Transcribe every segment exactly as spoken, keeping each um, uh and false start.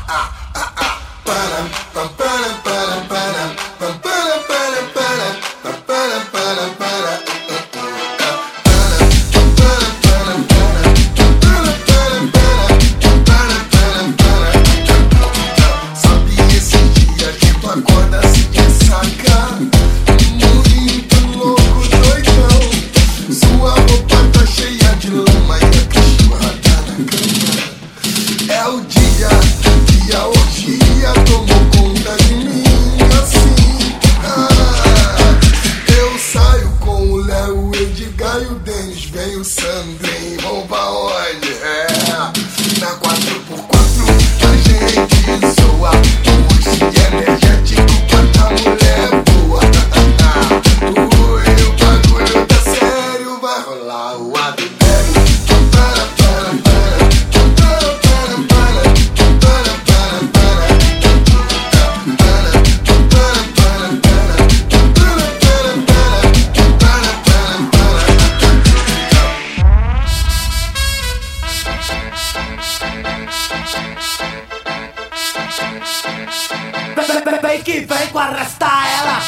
Vem que vem com arrastar ela.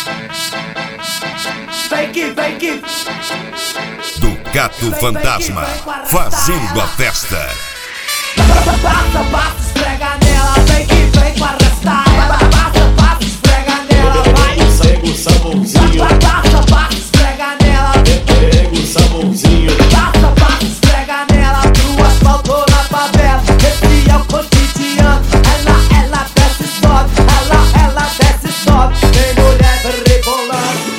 Vem que vem que do Gato Fantasma fazendo a festa. Passa, passa, esfrega nela. Vem que vem com arrastar ela. Passa, passa, esfrega nela. Vai, segue o sabãozinho. Passa, passa, esfrega nela. Pega o sabãozinho. Passa, passa, esfrega nela. Pro asfalto ou na favela. Esse é o cotidiano. Ela, ela desce e sobe. Ela, ela desce e sobe. Tem mulher rebolando.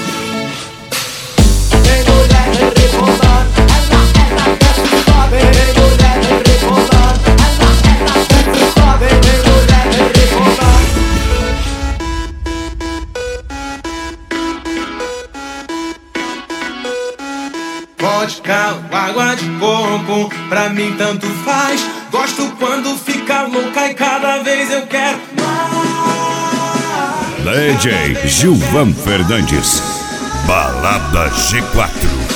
Tem mulher rebolando. Ela, ela desce e sobe. Tem mulher rebolando. Ela, ela desce e sobe. Tem mulher rebolando. Vodka, água de coco, pra mim tanto faz. Gosto quando fica louca e cada vez eu quero mais. D J Gilvan Fernandes, Balada G quatro.